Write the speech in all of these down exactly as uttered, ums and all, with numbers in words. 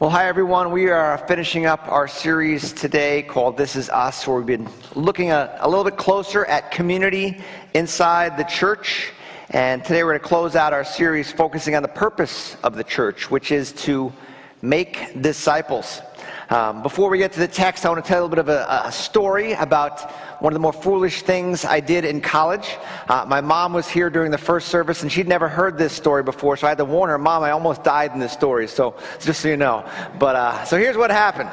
Well, hi everyone. We are finishing up our series today called This Is Us, where we've been looking a, a little bit closer at community inside the church. And today we're going to close out our series focusing on the purpose of the church, which is to make disciples. Um, before we get to the text, I want to tell you a little bit of a, a story about one of the more foolish things I did in college. Uh, my mom was here during the first service, and she'd never heard this story before, so I had to warn her, Mom, I almost died in this story, so just so you know. But uh, so here's what happened.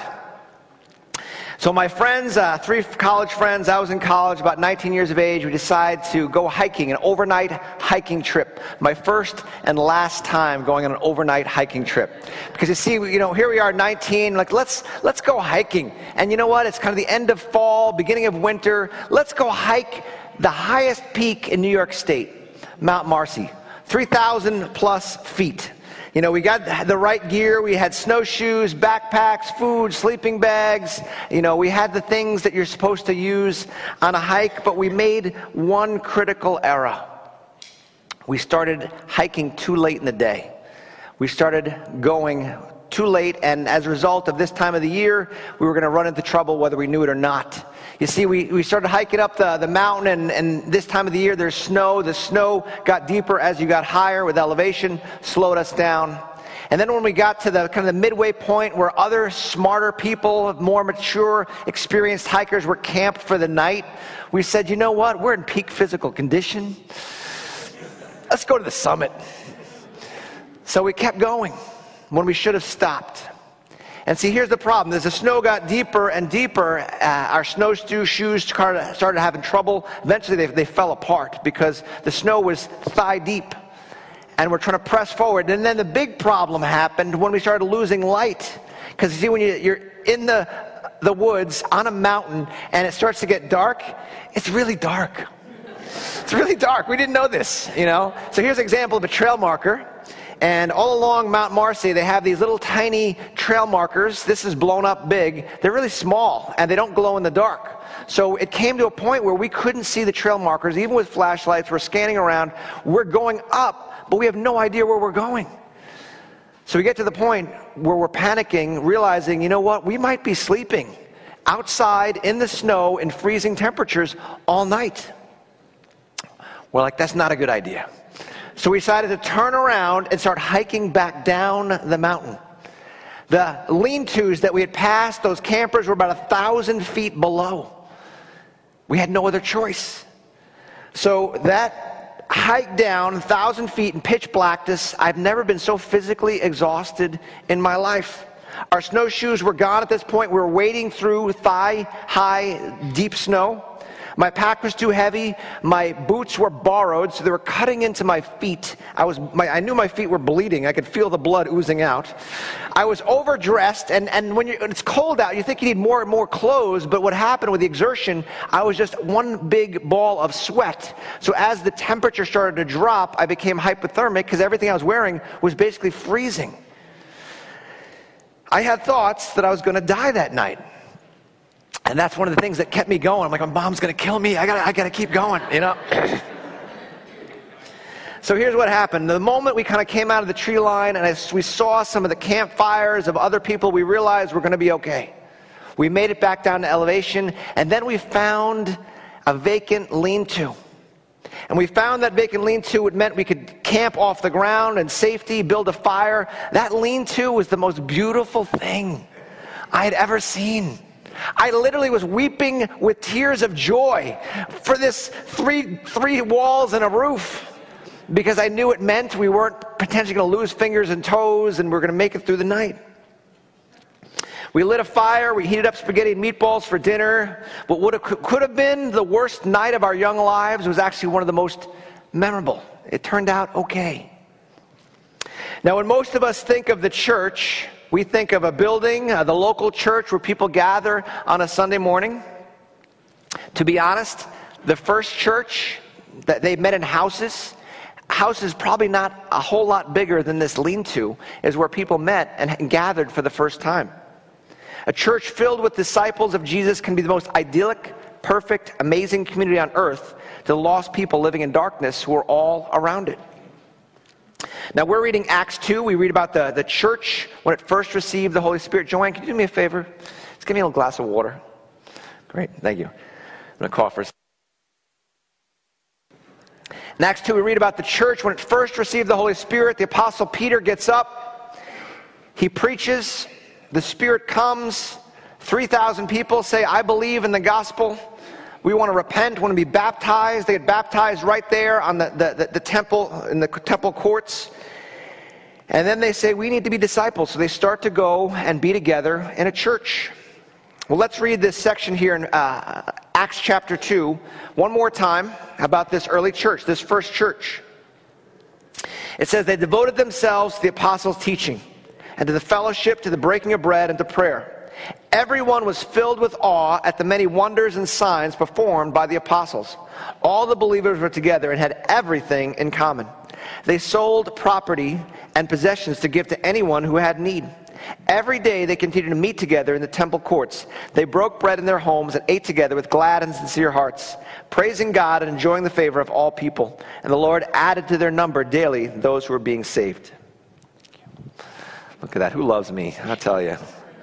So my friends, uh, three college friends, I was in college, about nineteen years of age, we decided to go hiking, an overnight hiking trip. My first and last time going on an overnight hiking trip. Because you see, you know, here we are, nineteen, like let's let's go hiking. And you know what, it's kind of the end of fall, beginning of winter. Let's go hike the highest peak in New York State, Mount Marcy, three thousand plus feet. You know, we got the right gear. We had snowshoes, backpacks, food, sleeping bags. You know, we had the things that you're supposed to use on a hike, but we made one critical error. We started hiking too late in the day. We started going too late, and as a result of this time of the year, we were going to run into trouble whether we knew it or not. You see, we, we started hiking up the, the mountain, and, and this time of the year there's snow. The snow got deeper as you got higher with elevation, slowed us down. And then when we got to the kind of the midway point where other smarter people, more mature, experienced hikers were camped for the night, we said, you know what, we're in peak physical condition. Let's go to the summit. So we kept going when we should have stopped. And see, here's the problem. As the snow got deeper and deeper, uh, our snowshoe shoes started, started having trouble. Eventually, they, they fell apart because the snow was thigh deep. And we're trying to press forward. And then the big problem happened when we started losing light. Because you see, when you, you're in the, the woods on a mountain and it starts to get dark, it's really dark. It's really dark. We didn't know this, you know. So here's an example of a trail marker. And all along Mount Marcy, they have these little tiny trail markers. This is blown up big. They're really small, and they don't glow in the dark. So it came to a point where we couldn't see the trail markers. Even with flashlights, we're scanning around. We're going up, but we have no idea where we're going. So we get to the point where we're panicking, realizing, you know what, we might be sleeping outside in the snow in freezing temperatures all night. We're like, that's not a good idea. So we decided to turn around and start hiking back down the mountain. The lean-tos that we had passed, those campers were about a thousand feet below. We had no other choice. So that hike down a thousand feet in pitch blackness, I've never been so physically exhausted in my life. Our snowshoes were gone at this point. We were wading through thigh-high, deep snow. My pack was too heavy. My boots were borrowed, so they were cutting into my feet. I was, my, I knew my feet were bleeding. I could feel the blood oozing out. I was overdressed, and, and when, you, when it's cold out, you think you need more and more clothes, but what happened with the exertion, I was just one big ball of sweat. So as the temperature started to drop, I became hypothermic because everything I was wearing was basically freezing. I had thoughts that I was going to die that night. And that's one of the things that kept me going. I'm like, my mom's going to kill me. I got I got to keep going, you know. So here's what happened. The moment we kind of came out of the tree line and as we saw some of the campfires of other people, we realized we're going to be okay. We made it back down to elevation, and then we found a vacant lean-to. And we found that vacant lean-to, it meant we could camp off the ground in safety, build a fire. That lean-to was the most beautiful thing I had ever seen. I literally was weeping with tears of joy for this three three walls and a roof because I knew it meant we weren't potentially going to lose fingers and toes and we we're going to make it through the night. We lit a fire, we heated up spaghetti and meatballs for dinner. What would have, could have been the worst night of our young lives was actually one of the most memorable. It turned out okay. Now, when most of us think of the church, we think of a building, uh, the local church where people gather on a Sunday morning. To be honest, the first church, that they met in houses. Houses probably not a whole lot bigger than this lean-to is where people met and, and gathered for the first time. A church filled with disciples of Jesus can be the most idyllic, perfect, amazing community on earth to the lost people living in darkness who are all around it. Now, we're reading Acts two. We read about the, the church when it first received the Holy Spirit. Joanne, can you do me a favor? Just give me a little glass of water. Great, thank you. I'm going to cough for a second. In Acts two, we read about the church when it first received the Holy Spirit. The Apostle Peter gets up. He preaches. The Spirit comes. three thousand people say, I believe in the gospel. We want to repent, want to be baptized. They get baptized right there on the, the, the, the temple, in the temple courts. And then they say, we need to be disciples. So they start to go and be together in a church. Well, let's read this section here in uh, Acts chapter two one more time about this early church, this first church. It says, they devoted themselves to the apostles' teaching and to the fellowship, to the breaking of bread, and to prayer. Everyone was filled with awe at the many wonders and signs performed by the apostles. All the believers were together and had everything in common. They sold property and possessions to give to anyone who had need. Every day they continued to meet together in the temple courts. They broke bread in their homes and ate together with glad and sincere hearts, praising God and enjoying the favor of all people. And the Lord added to their number daily those who were being saved. Look at that. Who loves me? I'll tell you.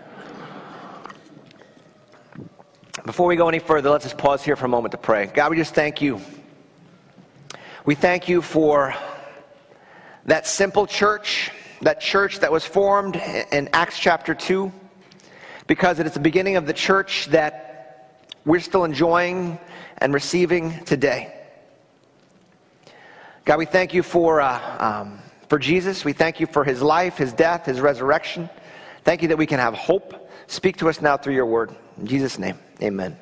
Before we go any further, let's just pause here for a moment to pray. God, we just thank you. We thank you for that simple church, that church that was formed in Acts chapter two, because it is the beginning of the church that we're still enjoying and receiving today. God, we thank you for, uh, um, for Jesus. We thank you for his life, his death, his resurrection. Thank you that we can have hope. Speak to us now through your word. In Jesus' name, amen.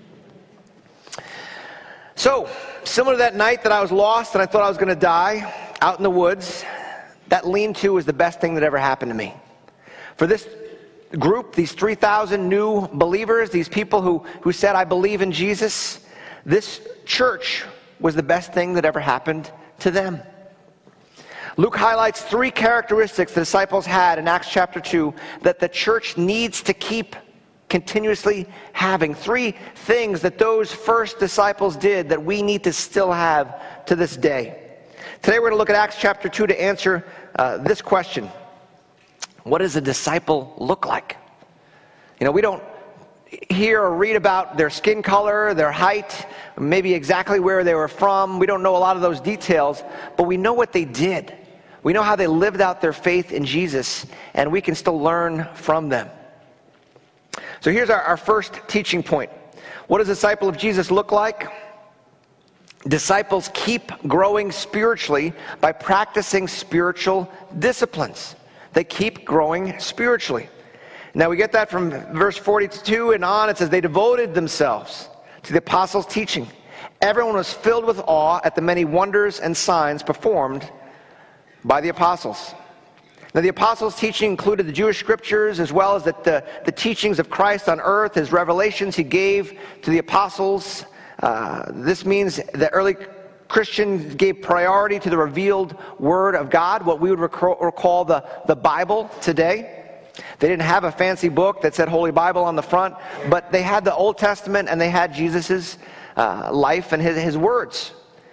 So, similar to that night that I was lost and I thought I was going to die out in the woods, that lean-to was the best thing that ever happened to me. For this group, these three thousand new believers, these people who, who said, I believe in Jesus, this church was the best thing that ever happened to them. Luke highlights three characteristics the disciples had in Acts chapter two that the church needs to keep continuously having. Three things that those first disciples did that we need to still have to this day. Today we're going to look at Acts chapter two to answer uh, this question. What does a disciple look like? You know, we don't hear or read about their skin color, their height, maybe exactly where they were from. We don't know a lot of those details, but we know what they did. We know how they lived out their faith in Jesus, and we can still learn from them. So here's our, our first teaching point. What does a disciple of Jesus look like? Disciples keep growing spiritually by practicing spiritual disciplines. They keep growing spiritually. Now we get that from verse forty-two and on. It says, they devoted themselves to the apostles' teaching. Everyone was filled with awe at the many wonders and signs performed by the apostles. Now the apostles' teaching included the Jewish scriptures as well as the, the, the teachings of Christ on earth, his revelations he gave to the apostles. Uh, this means the early Christians gave priority to the revealed Word of God, what we would recall, recall the, the Bible today. They didn't have a fancy book that said Holy Bible on the front, but they had the Old Testament and they had Jesus' uh, life and his, his words.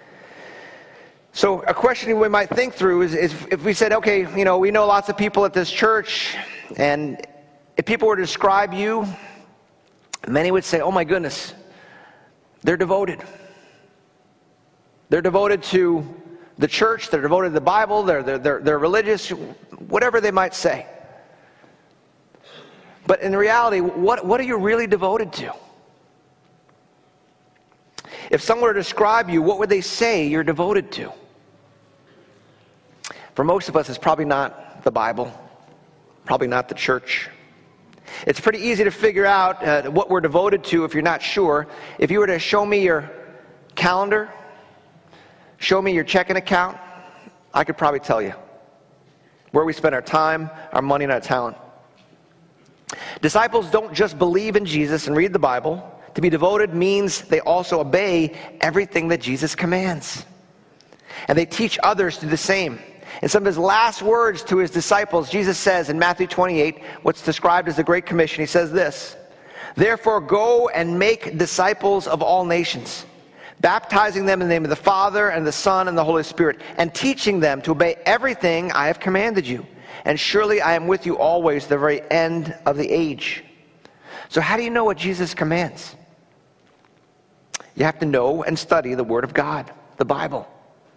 So a question we might think through is, is if we said, okay, you know, we know lots of people at this church, and if people were to describe you, many would say, oh my goodness, they're devoted. They're devoted to the church, they're devoted to the Bible, they're, they're, they're, they're religious, whatever they might say. But in reality, what, what are you really devoted to? If someone were to describe you, what would they say you're devoted to? For most of us, it's probably not the Bible, probably not the church. It's pretty easy to figure out uh, what we're devoted to if you're not sure. If you were to show me your calendar, show me your checking account, I could probably tell you where we spend our time, our money, and our talent. Disciples don't just believe in Jesus and read the Bible. To be devoted means they also obey everything that Jesus commands. And they teach others to do the same. In some of his last words to his disciples, Jesus says in Matthew twenty-eight, what's described as the Great Commission, he says this, therefore go and make disciples of all nations, baptizing them in the name of the Father and the Son and the Holy Spirit, and teaching them to obey everything I have commanded you. And surely I am with you always to the very end of the age. So how do you know what Jesus commands? You have to know and study the Word of God, the Bible.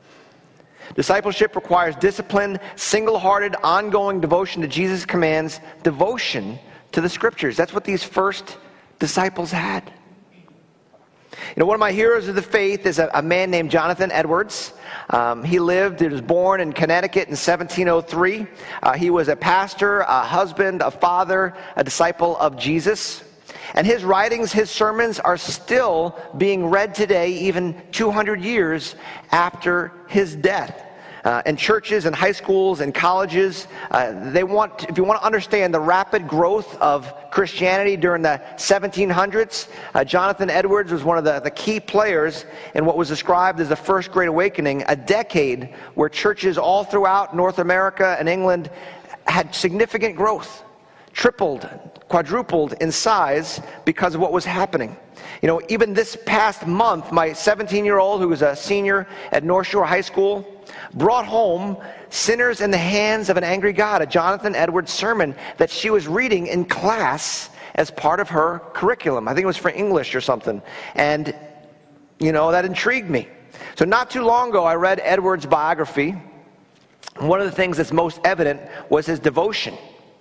Discipleship requires disciplined, single-hearted, ongoing devotion to Jesus' commands, devotion to the Scriptures. That's what these first disciples had. You know, one of my heroes of the faith is a, a man named Jonathan Edwards. Um, he lived, he was born in Connecticut in seventeen oh three. Uh, he was a pastor, a husband, a father, a disciple of Jesus. And his writings, his sermons are still being read today, even two hundred years after his death. Uh, in churches and high schools and colleges, uh, they want, if you want to understand the rapid growth of Christianity during the seventeen hundreds, uh, Jonathan Edwards was one of the, the key players in what was described as the First Great Awakening, a decade where churches all throughout North America and England had significant growth, tripled, quadrupled in size because of what was happening. You know, even this past month, my seventeen-year-old, who was a senior at North Shore High School, brought home Sinners in the Hands of an Angry God, a Jonathan Edwards sermon that she was reading in class as part of her curriculum. I think it was for English or something. And, you know, that intrigued me. So not too long ago, I read Edwards' biography. And one of the things that's most evident was his devotion,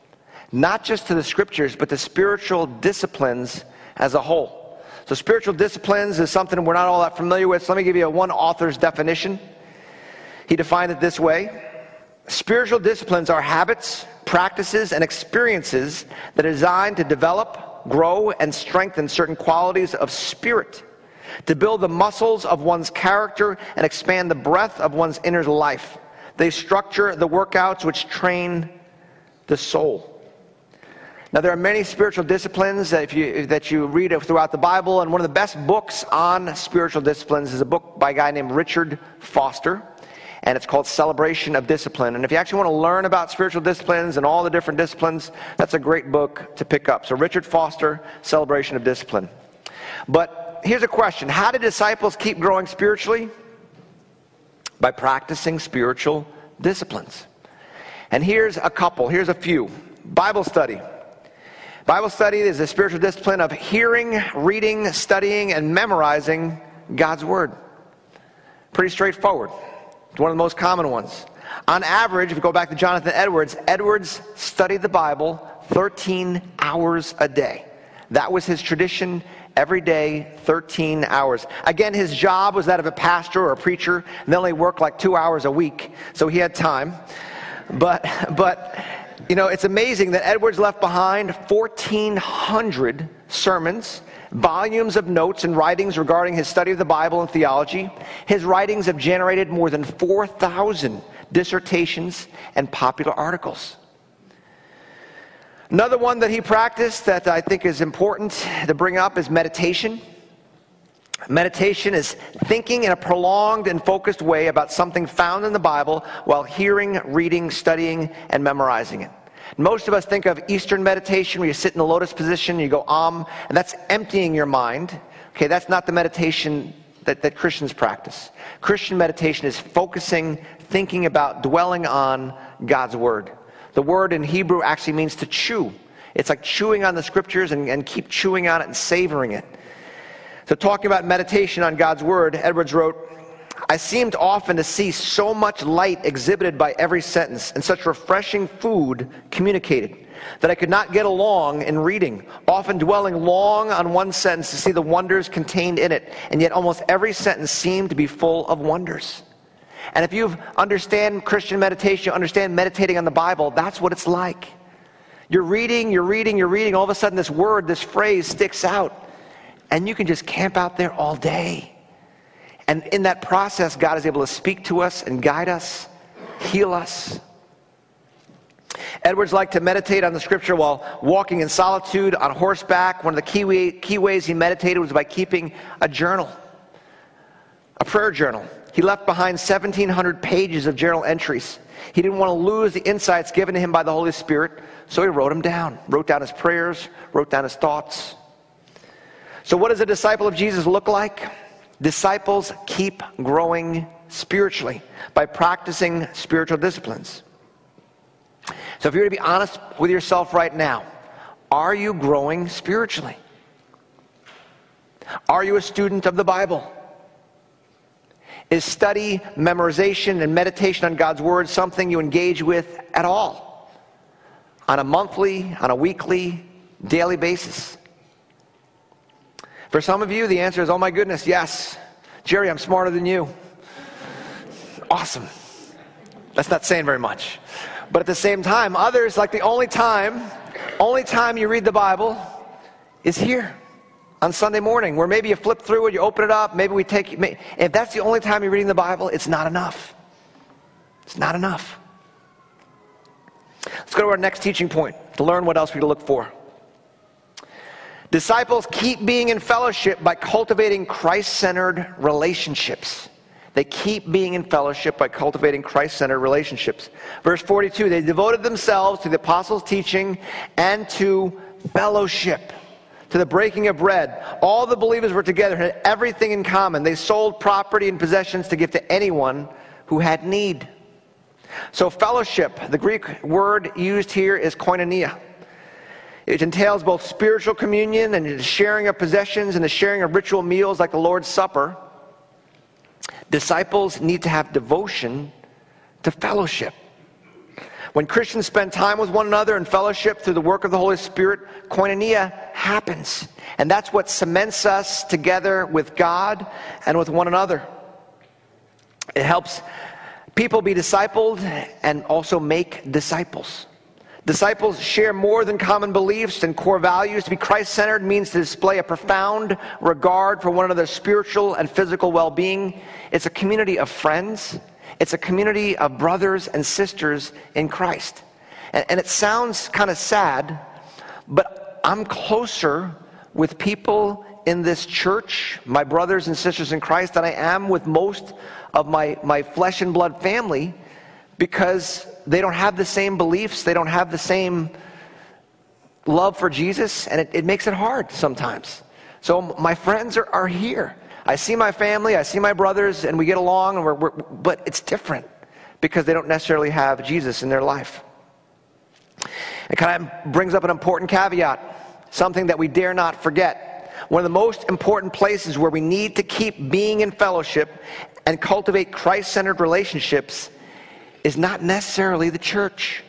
not just to the Scriptures, but to spiritual disciplines as a whole. So spiritual disciplines is something we're not all that familiar with. So let me give you a one author's definition. He defined it this way: spiritual disciplines are habits, practices, and experiences that are designed to develop, grow, and strengthen certain qualities of spirit, to build the muscles of one's character and expand the breadth of one's inner life. They structure the workouts which train the soul. Now, there are many spiritual disciplines that, if you, that you read throughout the Bible, and one of the best books on spiritual disciplines is a book by a guy named Richard Foster, and it's called Celebration of Discipline. And if you actually want to learn about spiritual disciplines and all the different disciplines, that's a great book to pick up. So Richard Foster, Celebration of Discipline. But here's a question: how did disciples keep growing spiritually? By practicing spiritual disciplines. And here's a couple, here's a few. Bible study. Bible study is a spiritual discipline of hearing, reading, studying, and memorizing God's Word. Pretty straightforward. It's one of the most common ones. On average, if you go back to Jonathan Edwards, Edwards studied the Bible thirteen hours a day. That was his tradition, every day, thirteen hours. Again, his job was that of a pastor or a preacher, and they only worked like two hours a week, so he had time. But, but you know, it's amazing that Edwards left behind fourteen hundred sermons, volumes of notes and writings regarding his study of the Bible and theology. His writings have generated more than four thousand dissertations and popular articles. Another one that he practiced that I think is important to bring up is meditation. Meditation is thinking in a prolonged and focused way about something found in the Bible while hearing, reading, studying, and memorizing it. Most of us think of Eastern meditation, where you sit in the lotus position, you go Om, and that's emptying your mind. Okay, that's not the meditation that, that Christians practice. Christian meditation is focusing, thinking about, dwelling on God's Word. The word in Hebrew actually means to chew. It's like chewing on the Scriptures and, and keep chewing on it and savoring it. So talking about meditation on God's Word, Edwards wrote, "I seemed often to see so much light exhibited by every sentence, and such refreshing food communicated, that I could not get along in reading, often dwelling long on one sentence to see the wonders contained in it, and yet almost every sentence seemed to be full of wonders." And if you understand Christian meditation, you understand meditating on the Bible, that's what it's like. You're reading, you're reading, you're reading, all of a sudden this word, this phrase sticks out, and you can just camp out there all day. And in that process, God is able to speak to us and guide us, heal us. Edwards liked to meditate on the Scripture while walking in solitude, on horseback. One of the key, way, key ways he meditated was by keeping a journal, a prayer journal. He left behind seventeen hundred pages of journal entries. He didn't want to lose the insights given to him by the Holy Spirit, so he wrote them down, wrote down his prayers, wrote down his thoughts. So what does a disciple of Jesus look like? Disciples keep growing spiritually by practicing spiritual disciplines. So if you were to be honest with yourself right now, are you growing spiritually? Are you a student of the Bible? Is study, memorization, and meditation on God's Word something you engage with at all? On a monthly, on a weekly, daily basis? For some of you, the answer is, oh my goodness, yes. Jerry, I'm smarter than you. Awesome. That's not saying very much. But at the same time, others, like the only time, only time you read the Bible is here on Sunday morning, where maybe you flip through it, you open it up, maybe we take, if that's the only time you're reading the Bible, it's not enough. It's not enough. Let's go to our next teaching point to learn what else we look for. Disciples keep being in fellowship by cultivating Christ-centered relationships. They keep being in fellowship by cultivating Christ-centered relationships. Verse forty-two, they devoted themselves to the apostles' teaching and to fellowship, to the breaking of bread. All the believers were together and had everything in common. They sold property and possessions to give to anyone who had need. So fellowship, the Greek word used here is koinonia. It entails both spiritual communion and the sharing of possessions and the sharing of ritual meals like the Lord's Supper. Disciples need to have devotion to fellowship. When Christians spend time with one another in fellowship through the work of the Holy Spirit, koinonia happens. And that's what cements us together with God and with one another. It helps people be discipled and also make disciples. Disciples share more than common beliefs and core values. To be Christ-centered means to display a profound regard for one another's spiritual and physical well-being. It's a community of friends. It's a community of brothers and sisters in Christ. And, and it sounds kind of sad, but I'm closer with people in this church, my brothers and sisters in Christ, than I am with most of my, my flesh and blood family, because they don't have the same beliefs, they don't have the same love for Jesus, and it, it makes it hard sometimes. So my friends are, are here. I see my family, I see my brothers, and we get along, and we're, we're, but it's different because they don't necessarily have Jesus in their life. It kind of brings up an important caveat, something that we dare not forget. One of the most important places where we need to keep being in fellowship and cultivate Christ-centered relationships is not necessarily the church,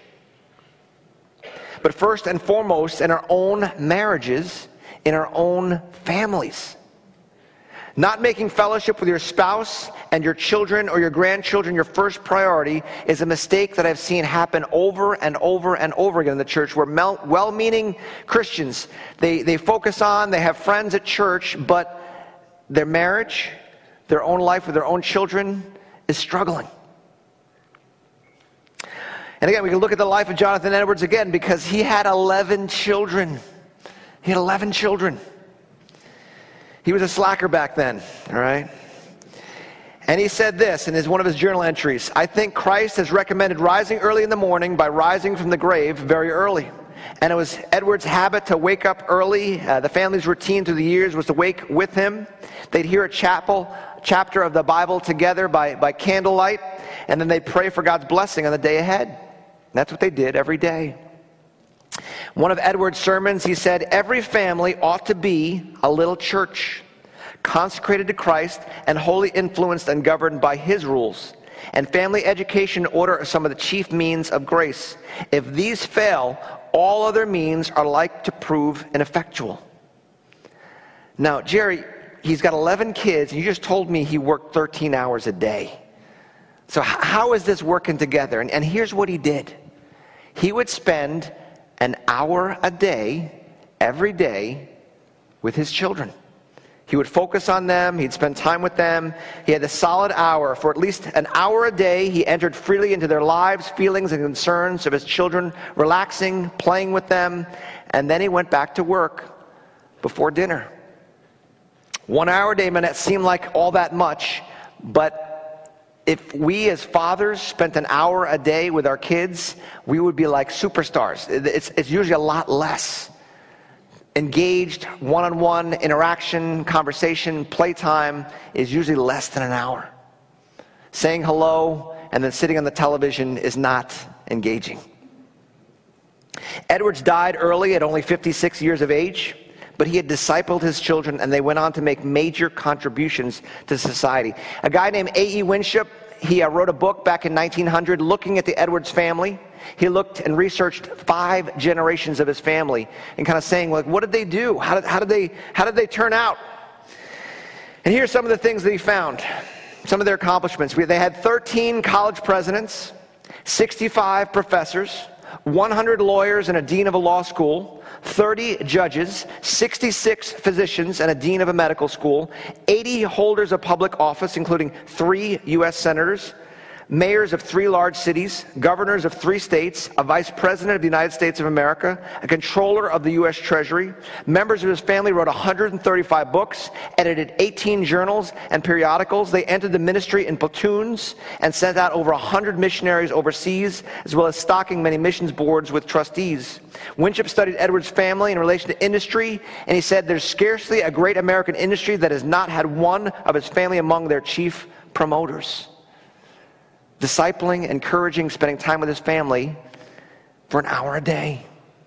but first and foremost in our own marriages, in our own families. Not making fellowship with your spouse and your children or your grandchildren your first priority is a mistake that I've seen happen over and over and over again in the church, where well-meaning Christians, they, they focus on, they have friends at church, but their marriage, their own life with their own children is struggling. And again, we can look at the life of Jonathan Edwards again, because he had eleven children. He had eleven children. He was a slacker back then, all right? And he said this in his, one of his journal entries: I think Christ has recommended rising early in the morning by rising from the grave very early. And it was Edwards' habit to wake up early. Uh, the family's routine through the years was to wake with him. They'd hear a chapel, chapter of the Bible together by, by candlelight, and then they'd pray for God's blessing on the day ahead. That's what they did every day. One of Edwards' sermons, he said, every family ought to be a little church, consecrated to Christ and wholly influenced and governed by his rules. And family education and order are some of the chief means of grace. If these fail, all other means are like to prove ineffectual. Now, Jerry, he's got eleven kids, and you just told me he worked thirteen hours a day. So how is this working together? And, and here's what he did. He would spend an hour a day, every day, with his children. He would focus on them. He'd spend time with them. He had a solid hour. For at least an hour a day, he entered freely into their lives, feelings, and concerns of his children, relaxing, playing with them, and then he went back to work before dinner. One hour a day may not seem like all that much, but if we as fathers spent an hour a day with our kids, we would be like superstars. It's, it's usually a lot less. engaged, one-on-one interaction, conversation, playtime is usually less than an hour. Saying hello and then sitting on the television is not engaging. Edwards died early at only fifty-six years of age, but he had discipled his children and they went on to make major contributions to society. A guy named A E Winship, he uh, wrote a book back in nineteen hundred looking at the Edwards family. He looked and researched five generations of his family and kind of saying, like, what did they do? How did, how did they, how did they turn out? And here's some of the things that he found, some of their accomplishments. We, they had thirteen college presidents, sixty-five professors, one hundred lawyers and a dean of a law school, thirty judges, sixty-six physicians and a dean of a medical school, eighty holders of public office, including three U S senators, mayors of three large cities, governors of three states, a vice president of the United States of America, a controller of the U S Treasury. Members of his family wrote one hundred thirty-five books, edited eighteen journals and periodicals. They entered the ministry in platoons and sent out over one hundred missionaries overseas, as well as stocking many missions boards with trustees. Winship studied Edwards' family in relation to industry, and he said there's scarcely a great American industry that has not had one of his family among their chief promoters. Discipling, encouraging, spending time with his family for an hour a day.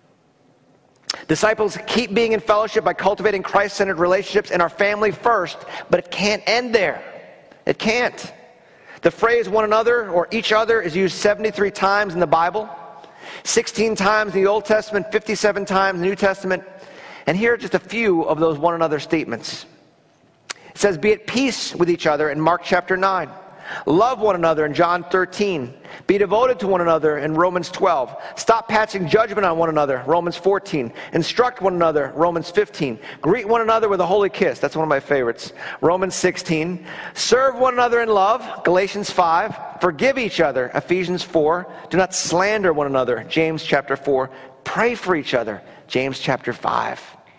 Disciples keep being in fellowship by cultivating Christ-centered relationships in our family first, but it can't end there. It can't. The phrase one another or each other is used seventy-three times in the Bible, sixteen times in the Old Testament, fifty-seven times in the New Testament. And here are just a few of those one another statements. It says, be at peace with each other in Mark chapter nine. Love one another in John thirteen. Be devoted to one another in Romans twelve. Stop passing judgment on one another, Romans fourteen. Instruct one another, Romans fifteen. Greet one another with a holy kiss. That's one of my favorites, Romans sixteen. Serve one another in love, Galatians five. Forgive each other, Ephesians four. Do not slander one another, James chapter four. Pray for each other, James chapter five.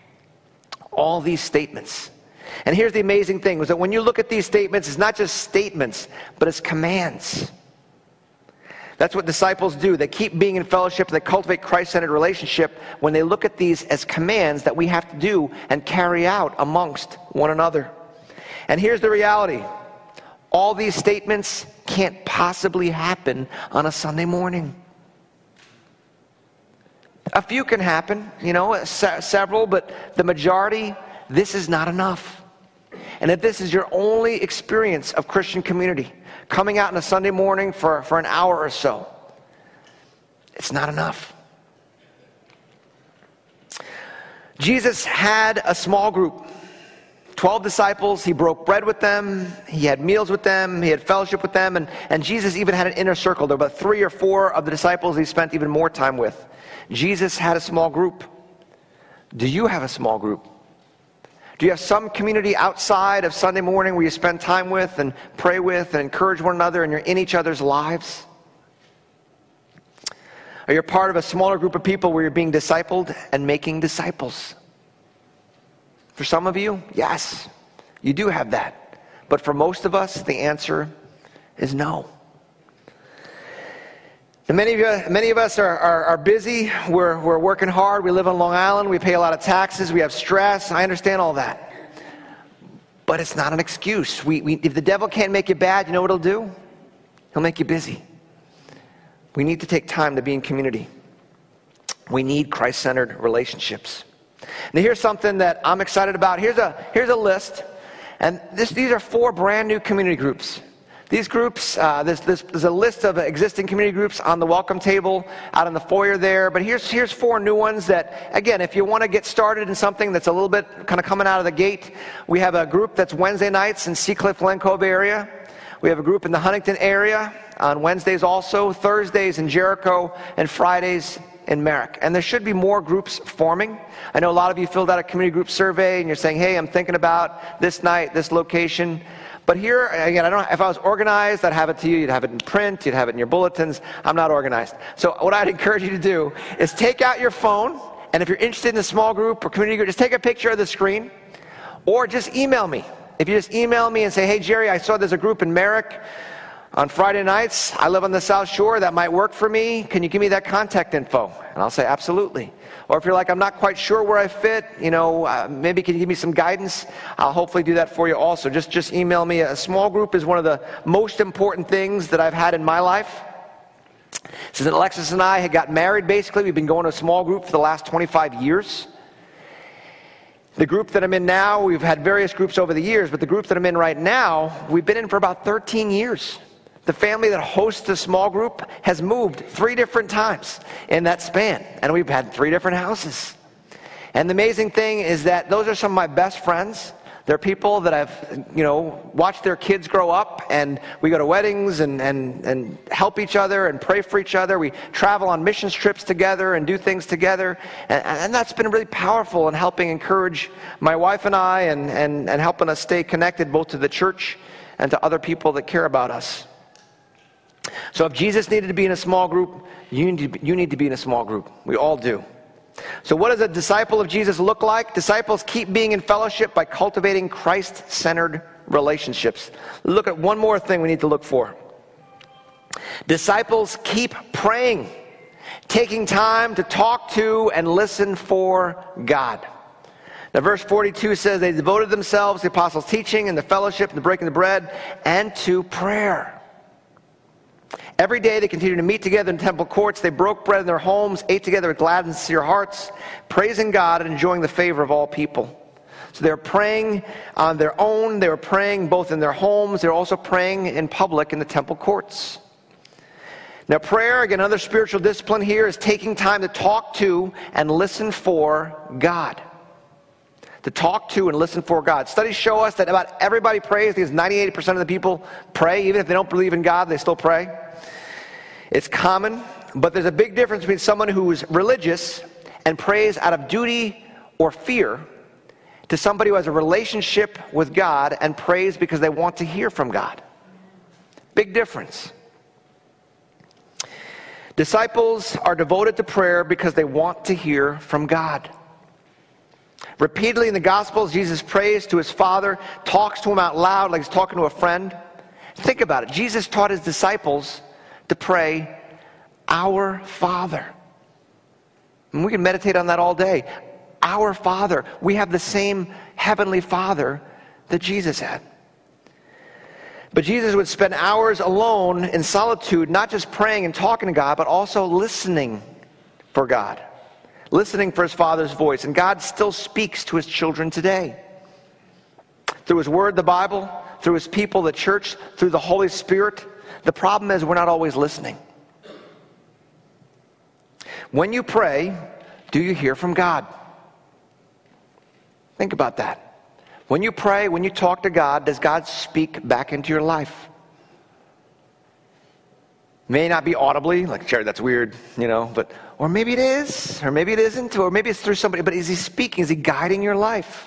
All these statements. And here's the amazing thing, is that when you look at these statements, it's not just statements, but it's commands. That's what disciples do. They keep being in fellowship, they cultivate Christ-centered relationship when they look at these as commands that we have to do and carry out amongst one another. And here's the reality. All these statements can't possibly happen on a Sunday morning. A few can happen, you know, se- several, but the majority, this is not enough. And if this is your only experience of Christian community, coming out on a Sunday morning for, for an hour or so, it's not enough. Jesus had a small group, twelve disciples. He broke bread with them. He had meals with them. He had fellowship with them. And, and Jesus even had an inner circle. There were about three or four of the disciples he spent even more time with. Jesus had a small group. Do you have a small group? Do you have some community outside of Sunday morning where you spend time with and pray with and encourage one another and you're in each other's lives? Are you part of a smaller group of people where you're being discipled and making disciples? For some of you, yes, you do have that. But for most of us, the answer is no. And many of you, many of us are, are, are busy. We're, we're working hard. We live on Long Island. We pay a lot of taxes. We have stress. I understand all that. But it's not an excuse. We, we, if the devil can't make you bad, you know what he'll do? He'll make you busy. We need to take time to be in community. We need Christ-centered relationships. Now here's something that I'm excited about. Here's a, here's a list. And this, these are four brand new community groups. These groups, uh, there's, there's, there's a list of existing community groups on the welcome table out in the foyer there. But here's, here's four new ones that, again, if you want to get started in something that's a little bit kind of coming out of the gate, we have a group that's Wednesday nights in Seacliff, Glen Cove area. We have a group in the Huntington area on Wednesdays also, Thursdays in Jericho, and Fridays in Merrick. And there should be more groups forming. I know a lot of you filled out a community group survey and you're saying, hey, I'm thinking about this night, this location. But here, again, I don't. If I was organized, I'd have it to you. You'd have it in print. You'd have it in your bulletins. I'm not organized. So what I'd encourage you to do is take out your phone, and if you're interested in a small group or community group, just take a picture of the screen, or just email me. If you just email me and say, hey, Jerry, I saw there's a group in Merrick on Friday nights. I live on the South Shore. That might work for me. Can you give me that contact info? And I'll say, absolutely. Or if you're like, I'm not quite sure where I fit, you know, uh, maybe can you give me some guidance? I'll hopefully do that for you also. Just, just email me. A small group is one of the most important things that I've had in my life. Since Alexis and I had got married, basically, we've been going to a small group for the last twenty-five years. The group that I'm in now, we've had various groups over the years, but the group that I'm in right now, we've been in for about thirteen years. The family that hosts the small group has moved three different times in that span, and we've had three different houses. And the amazing thing is that those are some of my best friends. They're people that I've, you know, watched their kids grow up, and we go to weddings and, and, and help each other and pray for each other. We travel on missions trips together and do things together, and, and that's been really powerful in helping encourage my wife and I and, and, and helping us stay connected both to the church and to other people that care about us. So if Jesus needed to be in a small group, you need to be, you need to be in a small group. We all do. So what does a disciple of Jesus look like? Disciples keep being in fellowship by cultivating Christ-centered relationships. Look at one more thing we need to look for. Disciples keep praying, taking time to talk to and listen for God. Now verse forty-two says they devoted themselves to the apostles' teaching and the fellowship and the breaking of the bread and to prayer. Every day they continued to meet together in temple courts. They broke bread in their homes, ate together with glad and sincere hearts, praising God and enjoying the favor of all people. So they were praying on their own. They were praying both in their homes. They were also praying in public in the temple courts. Now prayer, again, another spiritual discipline here, is taking time to talk to and listen for God. To talk to and listen for God. Studies show us that about everybody prays, because ninety-eight percent of the people pray. Even if they don't believe in God, they still pray. It's common, but there's a big difference between someone who is religious and prays out of duty or fear to somebody who has a relationship with God and prays because they want to hear from God. Big difference. Disciples are devoted to prayer because they want to hear from God. Repeatedly in the Gospels, Jesus prays to his Father, talks to him out loud like he's talking to a friend. Think about it. Jesus taught his disciples to pray, Our Father. And we can meditate on that all day. Our Father. We have the same heavenly Father that Jesus had. But Jesus would spend hours alone in solitude, not just praying and talking to God, but also listening for God. Listening for his Father's voice. And God still speaks to his children today. Through his word, the Bible, through his people, the church, through the Holy Spirit. The problem is we're not always listening. When you pray, do you hear from God? Think about that. When you pray, when you talk to God, does God speak back into your life? May not be audibly, like, Jared, that's weird, you know, but, or maybe it is, or maybe it isn't, or maybe it's through somebody, but is he speaking? Is he guiding your life?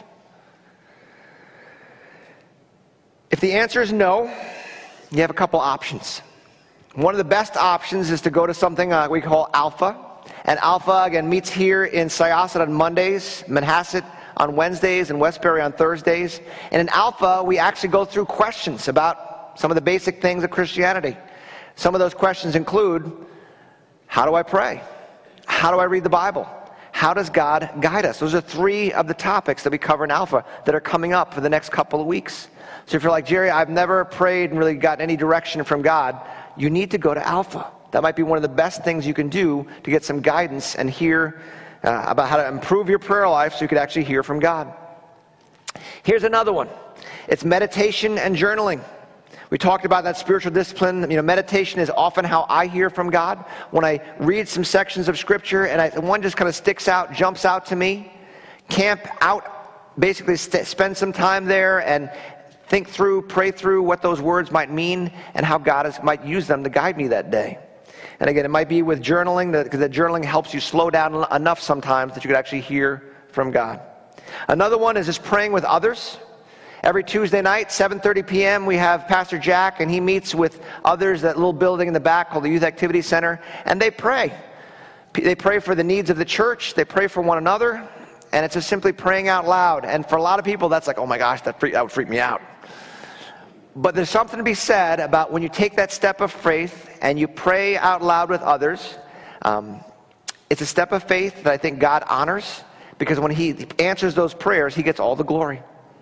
If the answer is no, you have a couple options. One of the best options is to go to something uh, we call Alpha. And Alpha, again, meets here in Syosset on Mondays, Manhasset on Wednesdays, and Westbury on Thursdays. And in Alpha, we actually go through questions about some of the basic things of Christianity. Some of those questions include, how do I pray? How do I read the Bible? How does God guide us? Those are three of the topics that we cover in Alpha that are coming up for the next couple of weeks. So if you're like, Jerry, I've never prayed and really gotten any direction from God, you need to go to Alpha. That might be one of the best things you can do to get some guidance and hear uh, about how to improve your prayer life so you could actually hear from God. Here's another one. It's meditation and journaling. We talked about that spiritual discipline. You know, meditation is often how I hear from God. When I read some sections of Scripture and I, one just kind of sticks out, jumps out to me, camp out, basically st- spend some time there and think through, pray through what those words might mean and how God is, might use them to guide me that day. And again, it might be with journaling, because the journaling helps you slow down enough sometimes that you could actually hear from God. Another one is just praying with others. Every Tuesday night, seven thirty p.m., we have Pastor Jack, and he meets with others at that little building in the back called the Youth Activity Center, and they pray. They pray for the needs of the church. They pray for one another, and it's just simply praying out loud. And for a lot of people, that's like, oh my gosh, that, freak, that would freak me out. But there's something to be said about when you take that step of faith and you pray out loud with others, um, It's a step of faith that I think God honors, because when he answers those prayers, he gets all the glory.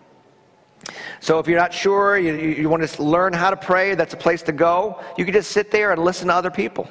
So if you're not sure, you, you want to learn how to pray, that's a place to go. You can just sit there and listen to other people.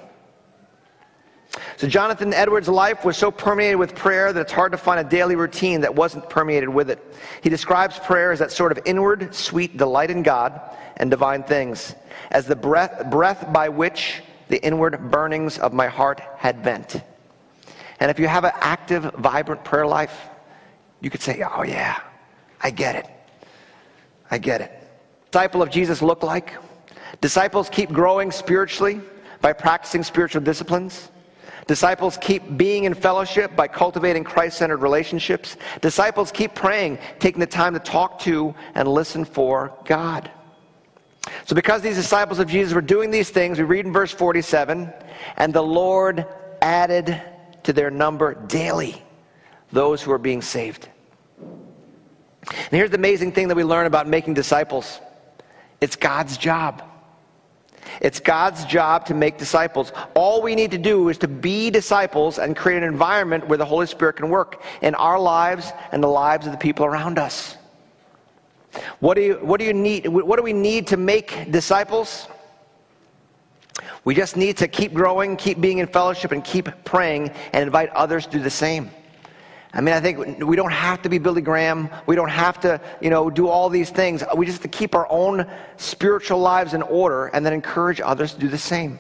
So Jonathan Edwards' life was so permeated with prayer that it's hard to find a daily routine that wasn't permeated with it. He describes prayer as that sort of inward, sweet delight in God and divine things, as the breath, breath by which the inward burnings of my heart had vent. And if you have an active, vibrant prayer life, you could say, oh yeah, I get it. I get it. Disciple of Jesus look like? Disciples keep growing spiritually by practicing spiritual disciplines. Disciples keep being in fellowship by cultivating Christ-centered relationships. Disciples keep praying, taking the time to talk to and listen for God. So because these disciples of Jesus were doing these things, we read in verse forty-seven, and the Lord added to their number daily those who are being saved. And here's the amazing thing that we learn about making disciples. It's God's job. It's God's job to make disciples. All we need to do is to be disciples and create an environment where the Holy Spirit can work in our lives and the lives of the people around us. What do you, what do you need? What do we need to make disciples? We just need to keep growing, keep being in fellowship, and keep praying and invite others to do the same. I mean, I think we don't have to be Billy Graham. We don't have to, you know, do all these things. We just have to keep our own spiritual lives in order and then encourage others to do the same.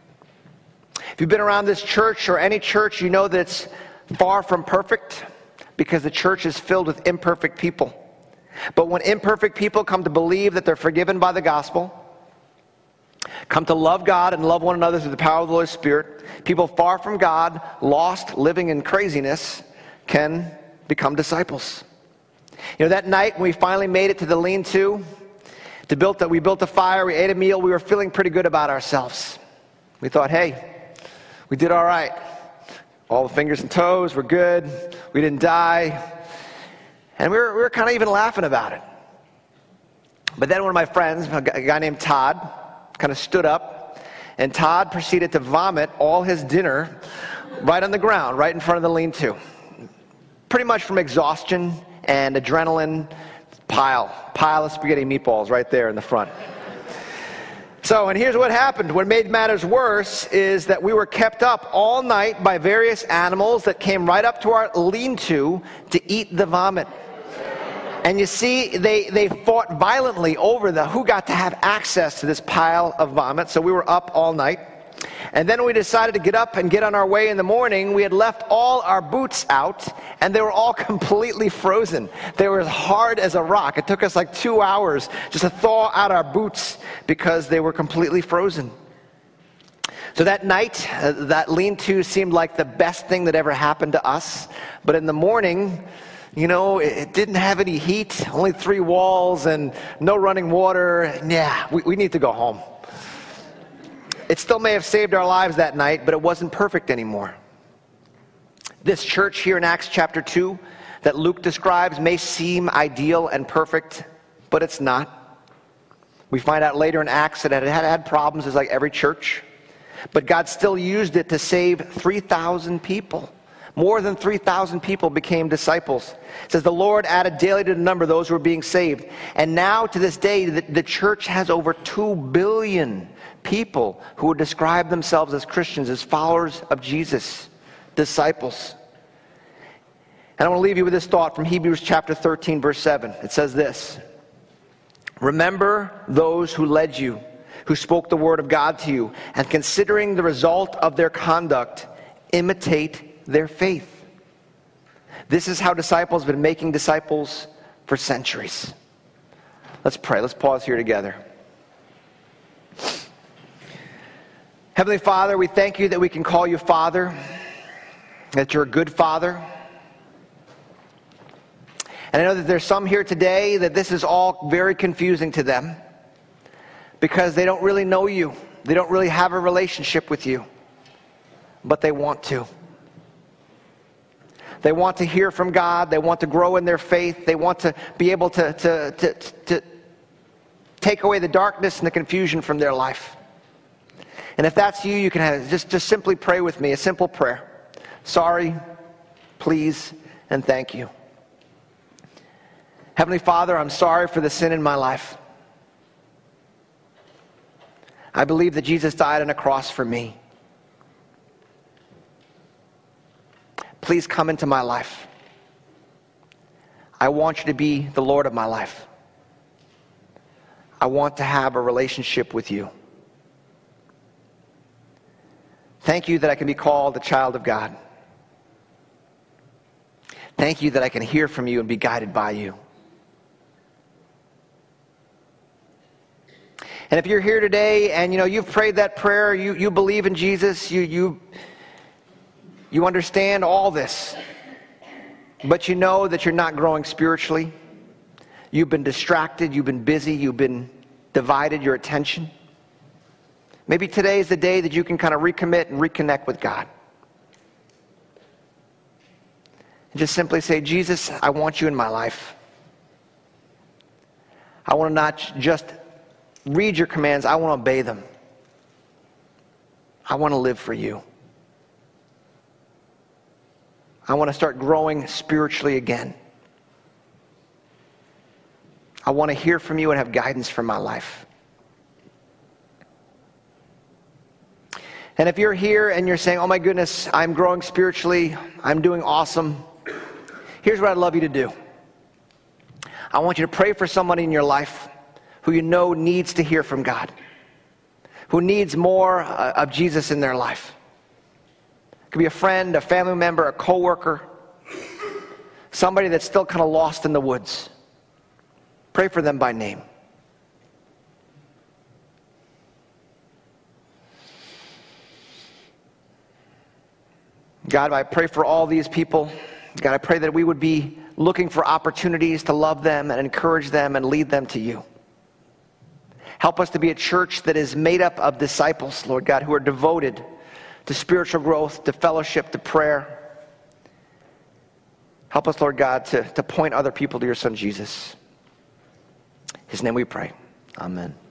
If you've been around this church or any church, you know that it's far from perfect, because the church is filled with imperfect people. But when imperfect people come to believe that they're forgiven by the gospel, come to love God and love one another through the power of the Holy Spirit, people far from God, lost, living in craziness, can become disciples. You know, that night when we finally made it to the lean-to, to build that we built a fire, we ate a meal, we were feeling pretty good about ourselves. We thought, hey, we did all right. All the fingers and toes were good. We didn't die. And we were, we were kind of even laughing about it. But then one of my friends, a guy named Todd, kind of stood up, and Todd proceeded to vomit all his dinner right on the ground, right in front of the lean-to. Pretty much from exhaustion and adrenaline, pile, pile of spaghetti meatballs right there in the front. So, and here's what happened. What made matters worse is that we were kept up all night by various animals that came right up to our lean-to to eat the vomit. And you see, they, they fought violently over the who got to have access to this pile of vomit. So we were up all night. And then we decided to get up and get on our way in the morning. We had left all our boots out, and they were all completely frozen. They were as hard as a rock. It took us like two hours just to thaw out our boots because they were completely frozen. So that night, uh, that lean-to seemed like the best thing that ever happened to us. But in the morning, you know, it, it didn't have any heat, only three walls and no running water. Yeah, we, we need to go home. It still may have saved our lives that night, but it wasn't perfect anymore. This church here in Acts chapter two that Luke describes may seem ideal and perfect, but it's not. We find out later in Acts that it had had problems, as like every church, but God still used it to save three thousand people. More than three thousand people became disciples. It says the Lord added daily to the number those who were being saved. And now to this day, the, the church has over two billion people who would describe themselves as Christians, as followers of Jesus, disciples. And I want to leave you with this thought from Hebrews chapter thirteen, verse seven. It says this: remember those who led you, who spoke the word of God to you, and considering the result of their conduct, imitate their faith. This is how disciples have been making disciples for centuries. Let's pray. Let's pause here together. Heavenly Father, we thank you that we can call you Father, that you're a good Father. And I know that there's some here today that this is all very confusing to them because they don't really know you. They don't really have a relationship with you, but they want to. They want to hear from God. They want to grow in their faith. They want to be able to, to, to, to take away the darkness and the confusion from their life. And if that's you, you can have, just, just simply pray with me, a simple prayer. Sorry, please, and thank you. Heavenly Father, I'm sorry for the sin in my life. I believe that Jesus died on a cross for me. Please come into my life. I want you to be the Lord of my life. I want to have a relationship with you. Thank you that I can be called a child of God. Thank you that I can hear from you and be guided by you. And if you're here today and you know you've prayed that prayer, you, you believe in Jesus, you, you, you understand all this, but you know that you're not growing spiritually, you've been distracted, you've been busy, you've been divided your attention, maybe today is the day that you can kind of recommit and reconnect with God. And just simply say, Jesus, I want you in my life. I want to not just read your commands, I want to obey them. I want to live for you. I want to start growing spiritually again. I want to hear from you and have guidance for my life. And if you're here and you're saying, oh my goodness, I'm growing spiritually, I'm doing awesome, here's what I'd love you to do. I want you to pray for somebody in your life who you know needs to hear from God, who needs more uh, of Jesus in their life. It could be a friend, a family member, a coworker, somebody that's still kind of lost in the woods. Pray for them by name. God, I pray for all these people. God, I pray that we would be looking for opportunities to love them and encourage them and lead them to you. Help us to be a church that is made up of disciples, Lord God, who are devoted to spiritual growth, to fellowship, to prayer. Help us, Lord God, to, to point other people to your Son, Jesus. In his name we pray. Amen.